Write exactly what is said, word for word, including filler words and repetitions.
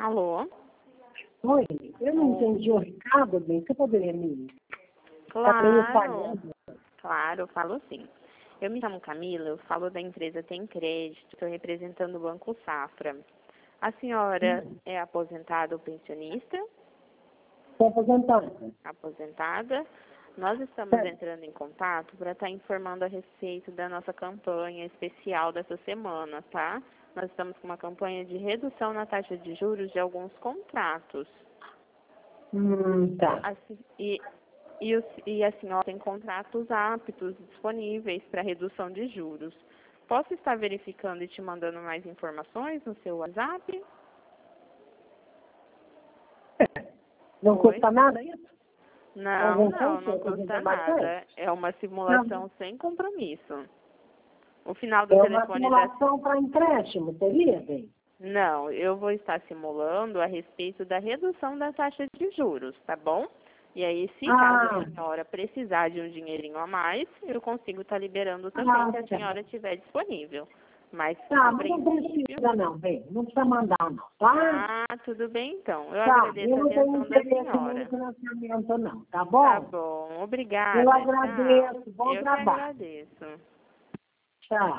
Alô? Oi, eu não entendi o recado, bem. Você poderia me... Claro, claro, falo sim. Eu me chamo Camila, eu falo da empresa Tem Crédito, estou representando o Banco Safra. A senhora Hum. é aposentada ou pensionista? Estou aposentada. Aposentada. Nós estamos Certo. entrando em contato para estar informando a respeito da nossa campanha especial dessa semana, tá? Nós estamos com uma campanha de redução na taxa de juros de alguns contratos. Hum, tá. Assim, e, e, o, e a senhora tem contratos aptos disponíveis para redução de juros. Posso estar verificando e te mandando mais informações no seu WhatsApp? Não Oi? custa nada isso? Não, Algum não, custo não para custa fazer bastante? nada. É uma simulação sem compromisso. O final do É uma telefone da... simulação para empréstimo, seria, bem? Não, eu vou estar simulando a respeito da redução da taxa de juros, tá bom? E aí, se caso Ah, a senhora precisar de um dinheirinho a mais, eu consigo estar liberando também ah, se a tá. senhora estiver disponível. Mas, Tá, a mas não princípio... precisa não, bem. Não precisa mandar não, tá? Ah, tudo bem então. Eu Tá, agradeço eu a não tenho atenção da interesse no senhora. financiamento não, tá Tá bom? bom, Eu obrigada. Tchau. agradeço, bom Eu que trabalho. agradeço. Tchau.